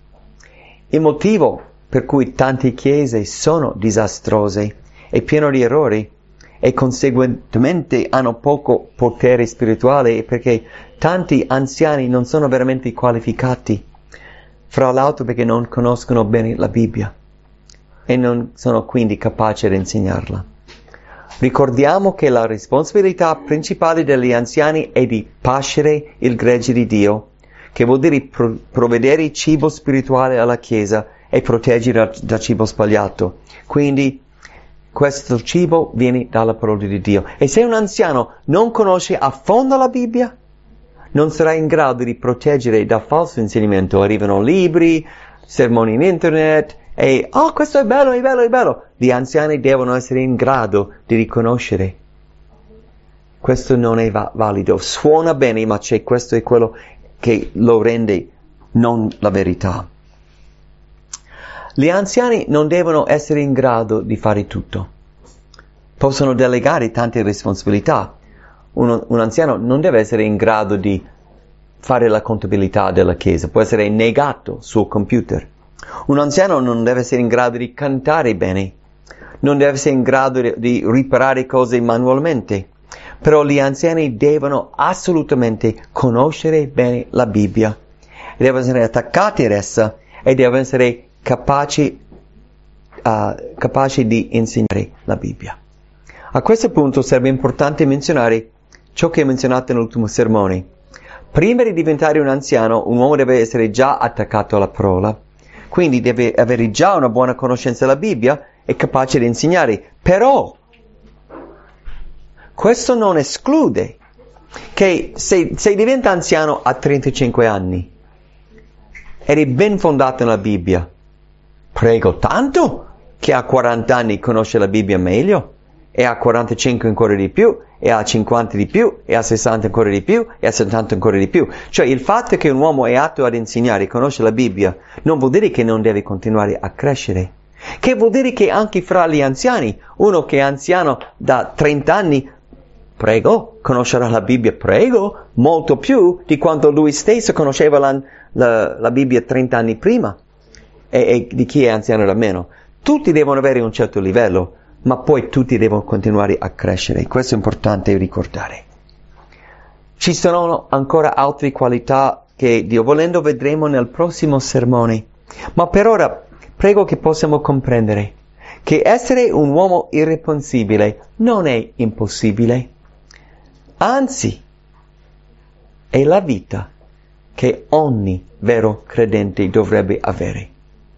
Il motivo per cui tante chiese sono disastrose e piene di errori e conseguentemente hanno poco potere spirituale è perché tanti anziani non sono veramente qualificati, fra l'altro perché non conoscono bene la Bibbia e non sono quindi capaci di insegnarla. Ricordiamo che la responsabilità principale degli anziani è di pascere il gregge di Dio, che vuol dire provvedere cibo spirituale alla Chiesa e proteggere da cibo sbagliato. Quindi questo cibo viene dalla parola di Dio. E se un anziano non conosce a fondo la Bibbia, non sarà in grado di proteggere da falso insegnamento. Arrivano libri, sermoni in internet e questo è bello, è bello, è bello. Gli anziani devono essere in grado di riconoscere. Questo non è valido. Suona bene, ma questo è quello che lo rende non la verità. Gli anziani non devono essere in grado di fare tutto. Possono delegare tante responsabilità. Un anziano non deve essere in grado di fare la contabilità della chiesa, può essere negato sul computer. Un anziano non deve essere in grado di cantare bene, non deve essere in grado di riparare cose manualmente. Però gli anziani devono assolutamente conoscere bene la Bibbia, devono essere attaccati ad essa e devono essere capaci di insegnare la Bibbia. A questo punto sarebbe importante menzionare ciò che è menzionato nell'ultimo sermone. Prima di diventare un anziano, un uomo deve essere già attaccato alla parola, quindi deve avere già una buona conoscenza della Bibbia e capace di insegnare. Però questo non esclude che se diventa anziano a 35 anni ed è ben fondato nella Bibbia, prego tanto che a 40 anni conosce la Bibbia meglio e a 45 ancora di più e a 50 di più, e a 60 ancora di più, e a 70 ancora di più. Cioè il fatto che un uomo è atto ad insegnare, conosce la Bibbia, non vuol dire che non deve continuare a crescere. Che vuol dire che anche fra gli anziani, uno che è anziano da 30 anni, prego, conoscerà la Bibbia, prego, molto più di quanto lui stesso conosceva la Bibbia 30 anni prima, e di chi è anziano da meno. Tutti devono avere un certo livello, ma poi tutti devono continuare a crescere. Questo è importante ricordare. Ci sono ancora altre qualità che, Dio volendo, vedremo nel prossimo sermone. Ma per ora prego che possiamo comprendere che essere un uomo irreprensibile non è impossibile. Anzi, è la vita che ogni vero credente dovrebbe avere.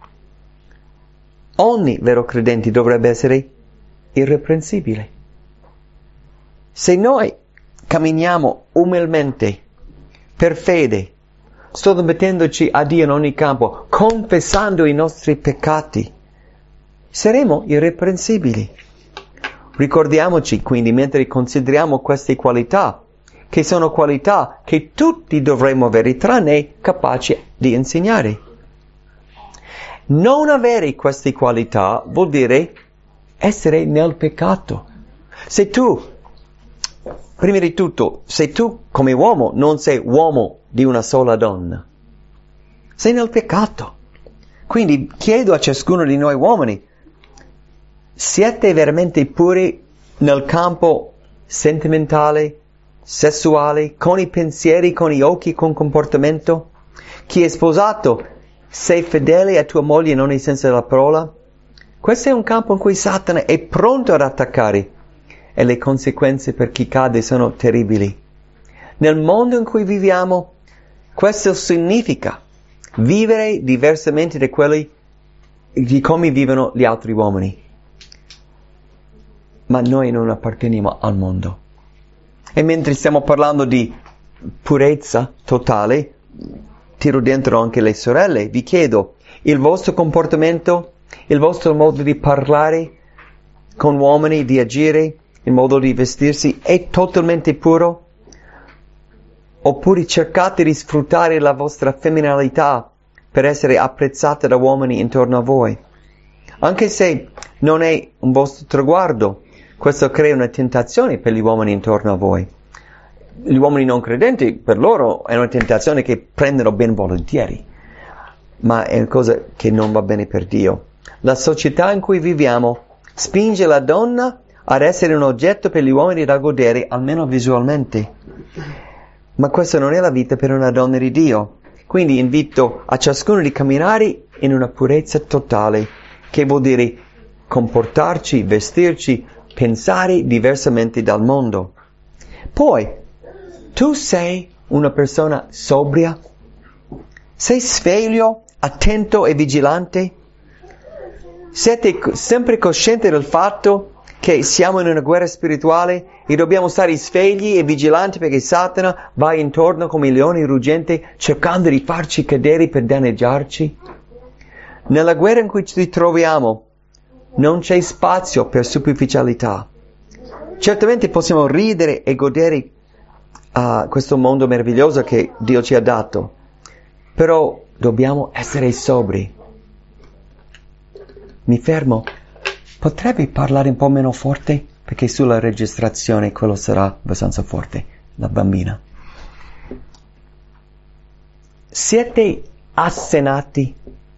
Ogni vero credente dovrebbe essere irreprensibile. Se noi camminiamo umilmente, per fede, sottomettendoci a Dio in ogni campo, confessando i nostri peccati, saremo irreprensibili. Ricordiamoci quindi, mentre consideriamo queste qualità, che sono qualità che tutti dovremmo avere, tranne capaci di insegnare. Non avere queste qualità vuol dire essere nel peccato. Se tu, prima di tutto, se tu come uomo non sei uomo di una sola donna, sei nel peccato. Quindi chiedo a ciascuno di noi uomini, siete veramente puri nel campo sentimentale, sessuale, con i pensieri, con gli occhi, con il comportamento? Chi è sposato, sei fedele a tua moglie non nel senso della parola? Questo è un campo in cui Satana è pronto ad attaccare e le conseguenze per chi cade sono terribili. Nel mondo in cui viviamo, questo significa vivere diversamente di come vivono gli altri uomini. Ma noi non apparteniamo al mondo. E mentre stiamo parlando di purezza totale, tiro dentro anche le sorelle. Vi chiedo, il vostro comportamento, il vostro modo di parlare con uomini, di agire, il modo di vestirsi, è totalmente puro? Oppure cercate di sfruttare la vostra femminilità per essere apprezzata da uomini intorno a voi? Anche se non è un vostro traguardo, questo crea una tentazione per gli uomini intorno a voi. Gli uomini non credenti, per loro è una tentazione che prendono ben volentieri, ma è una cosa che non va bene per Dio. La società in cui viviamo spinge la donna ad essere un oggetto per gli uomini da godere, almeno visualmente. Ma questa non è la vita per una donna di Dio. Quindi invito a ciascuno di camminare in una purezza totale, che vuol dire comportarci, vestirci, pensare diversamente dal mondo. Poi, tu sei una persona sobria? Sei sveglio, attento e vigilante? Siete sempre coscienti del fatto che siamo in una guerra spirituale e dobbiamo stare svegli e vigilanti perché Satana va intorno come il leone ruggente cercando di farci cadere per danneggiarci? Nella guerra in cui ci troviamo non c'è spazio per superficialità. Certamente possiamo ridere e godere a questo mondo meraviglioso che Dio ci ha dato, però dobbiamo essere sobri. Mi fermo. Potrebbe parlare un po' meno forte? Perché sulla registrazione quello sarà abbastanza forte, la bambina. Siete assenati?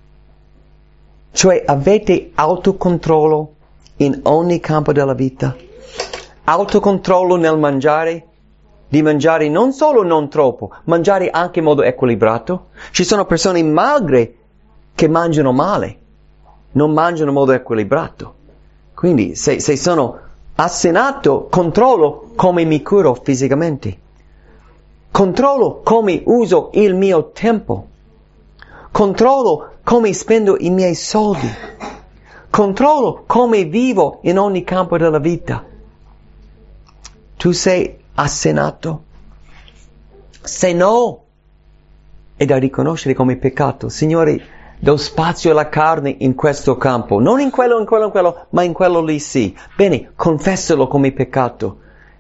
Cioè avete autocontrollo in ogni campo della vita? Autocontrollo nel mangiare? Di mangiare non solo non troppo, mangiare anche in modo equilibrato? Ci sono persone magre che mangiano male, non mangiano in modo equilibrato. Quindi se sono assenato, controllo come mi curo fisicamente. Controllo come uso il mio tempo. Controllo come spendo i miei soldi. Controllo come vivo in ogni campo della vita. Tu sei assenato? Se no, è da riconoscere come peccato. Signore, do spazio alla carne in questo campo, non in quello, ma in quello lì sì. Bene, confessalo come peccato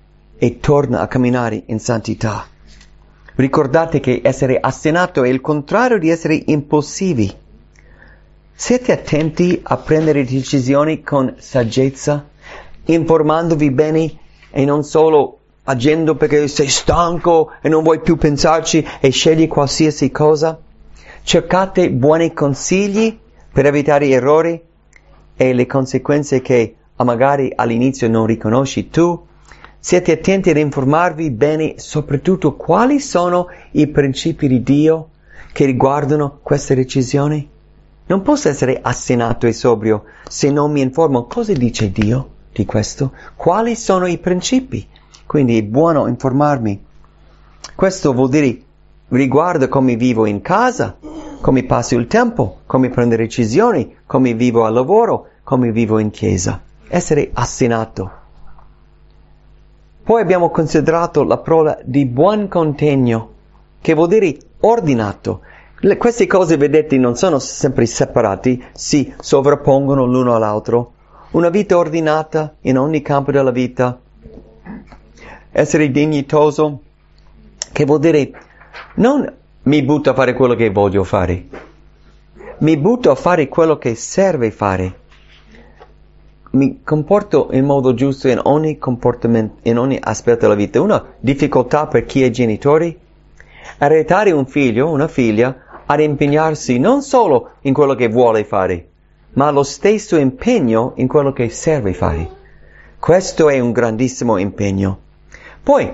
e torna a camminare in santità. Ricordate che essere assinato è il contrario di essere impulsivi. Siete attenti a prendere decisioni con saggezza, informandovi bene e non solo agendo perché sei stanco e non vuoi più pensarci e scegli qualsiasi cosa. Cercate buoni consigli per evitare errori e le conseguenze che magari all'inizio non riconosci tu. Siete attenti ad informarvi bene soprattutto quali sono i principi di Dio che riguardano queste decisioni. Non posso essere assinato e sobrio se non mi informo cosa dice Dio di questo, quali sono i principi. Quindi è buono informarmi. Questo vuol dire riguarda come vivo in casa, come passo il tempo, come prendo decisioni, come vivo al lavoro, come vivo in chiesa. Essere assinato. Poi abbiamo considerato la parola di buon contegno, che vuol dire ordinato. Queste cose, vedete, non sono sempre separati, si sovrappongono l'uno all'altro. Una vita ordinata in ogni campo della vita. Essere dignitoso, che vuol dire non mi butto a fare quello che voglio fare, mi butto a fare quello che serve fare. Mi comporto in modo giusto in ogni comportamento, in ogni aspetto della vita. Una difficoltà per chi è genitore, aiutare un figlio, una figlia, ad impegnarsi non solo in quello che vuole fare, ma lo stesso impegno in quello che serve fare. Questo è un grandissimo impegno. Poi,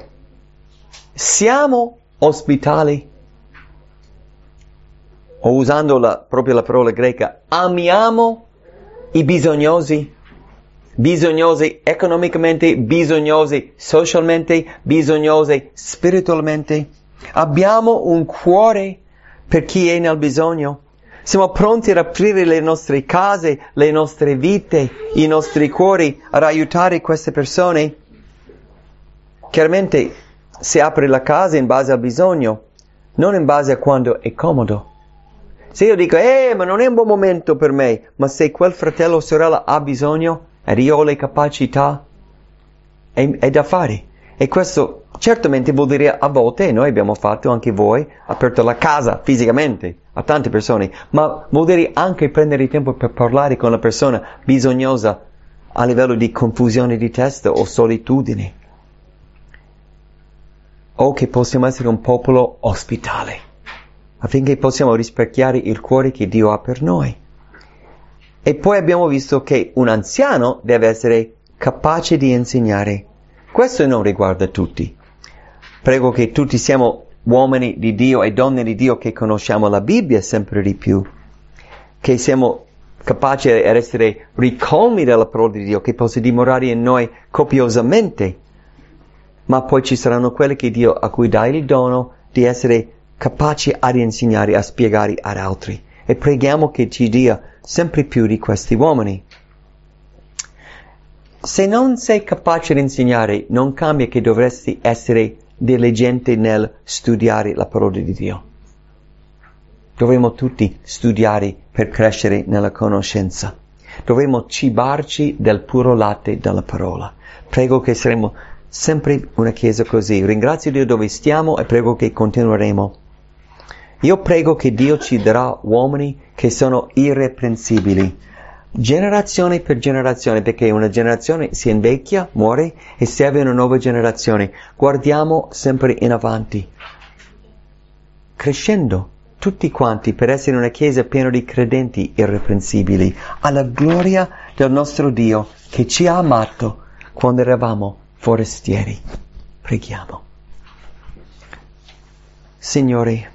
siamo ospitali, o usando proprio la parola greca, amiamo i bisognosi economicamente, bisognosi socialmente, bisognosi spiritualmente. Abbiamo un cuore per chi è nel bisogno. Siamo pronti ad aprire le nostre case, le nostre vite, i nostri cuori ad aiutare queste persone. Chiaramente si apre la casa in base al bisogno, non in base a quando è comodo. Se io dico, ma non è un buon momento per me, ma se quel fratello o sorella ha bisogno, ed io ho le capacità, è da fare. E questo certamente vuol dire a volte, noi abbiamo fatto, anche voi, aperto la casa fisicamente a tante persone, ma vuol dire anche prendere tempo per parlare con la persona bisognosa a livello di confusione di testa o solitudine. O che possiamo essere un popolo ospitale, affinché possiamo rispecchiare il cuore che Dio ha per noi. E poi abbiamo visto che un anziano deve essere capace di insegnare. Questo non riguarda tutti. Prego che tutti siamo uomini di Dio e donne di Dio che conosciamo la Bibbia sempre di più, che siamo capaci di essere ricolmi della parola di Dio, che possa dimorare in noi copiosamente. Ma poi ci saranno quelli che Dio, a cui dà il dono di essere capaci ad insegnare, a spiegare ad altri. E preghiamo che ci dia sempre più di questi uomini. Se non sei capace di insegnare, non cambia che dovresti essere diligente nel studiare la parola di Dio. Dovremmo tutti studiare per crescere nella conoscenza. Dovremmo cibarci del puro latte della parola. Prego che saremo sempre una chiesa così. Ringrazio Dio dove stiamo e prego che continueremo. Io prego che Dio ci darà uomini che sono irreprensibili, generazione per generazione, perché una generazione si invecchia, muore e serve una nuova generazione. Guardiamo sempre in avanti, crescendo tutti quanti per essere una chiesa piena di credenti irreprensibili, alla gloria del nostro Dio che ci ha amato quando eravamo forestieri. Preghiamo. Signore,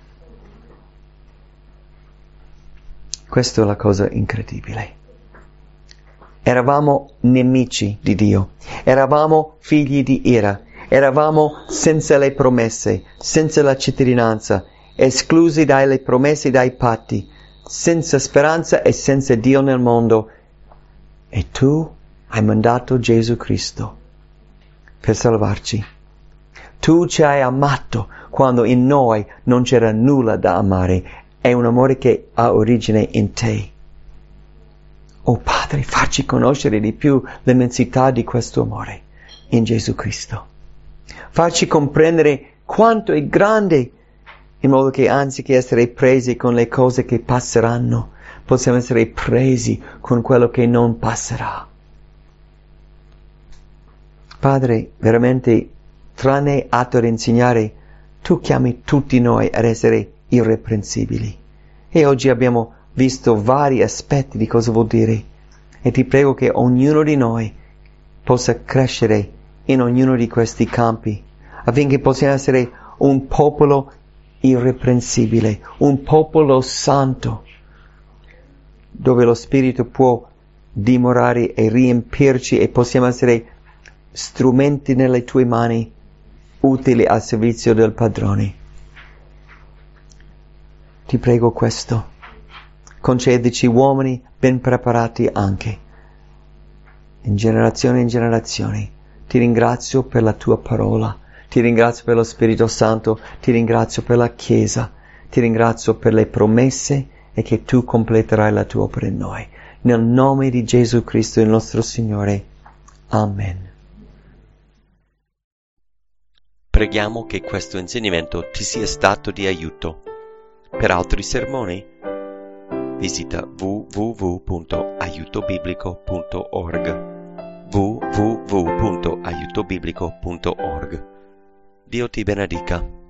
questa è la cosa incredibile. Eravamo nemici di Dio, eravamo figli di ira, eravamo senza le promesse, senza la cittadinanza, esclusi dalle promesse e dai patti, senza speranza e senza Dio nel mondo. E tu hai mandato Gesù Cristo per salvarci. Tu ci hai amato quando in noi non c'era nulla da amare. È un amore che ha origine in te. Oh Padre, farci conoscere di più l'immensità di questo amore in Gesù Cristo. farci comprendere quanto è grande, in modo che anziché essere presi con le cose che passeranno, possiamo essere presi con quello che non passerà. Padre, veramente, tranne atto ad insegnare, tu chiami tutti noi ad essere irreprensibili. E oggi abbiamo visto vari aspetti di cosa vuol dire. E ti prego che ognuno di noi possa crescere in ognuno di questi campi, affinché possiamo essere un popolo irreprensibile, un popolo santo, dove lo Spirito può dimorare e riempirci e possiamo essere strumenti nelle tue mani, utili al servizio del Padrone. Ti prego questo. Concedici uomini ben preparati anche, in generazione. Ti ringrazio per la tua parola, ti ringrazio per lo Spirito Santo, ti ringrazio per la Chiesa, ti ringrazio per le promesse e che tu completerai la tua opera in noi. Nel nome di Gesù Cristo, il nostro Signore. Amen. Preghiamo che questo insegnamento ti sia stato di aiuto. Per altri sermoni, visita www.aiutobiblico.org. www.aiutobiblico.org. Dio ti benedica.